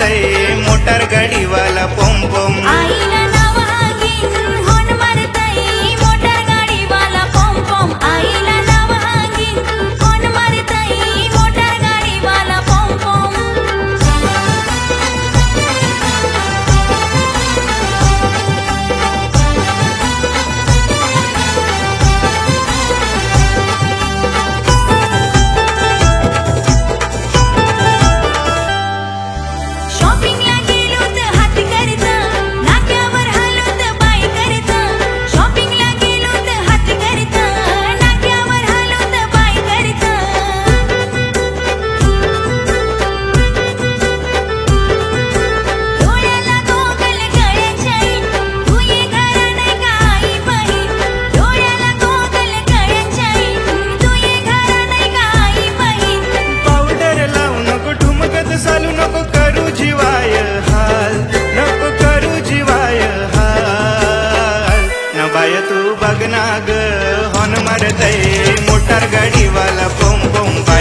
मारतय motor गाडीवाला पोम पोम। आईला नावागीन हॉर्न मारतय मोटर गाडीवाला पोम पोम। आईला नावागीन हॉर्न मारतय मोटर गाडीवाला पोम पोम। शॉपिंगला गेलो तर हात करत नाक्यावर हालो तर पाय करत। शॉपिंगला गेलो तर हात करत नाक्यावर हालो तर पाय करत। डोळ्याला गोगल गळ्यात चैन तू ये घरा नाही का आई बहीण। डोळ्याला गोगल गळ्यात चैन तू ये घरा नाही का आई बहीण। पावडर लावू नको ठुमकत चालू नको करू जीवाय हाल नको करू जीवाय हाल। न बाय तू बघ ना ग हॉर्न मारतय मोटर गाडीवाला पोम पोम।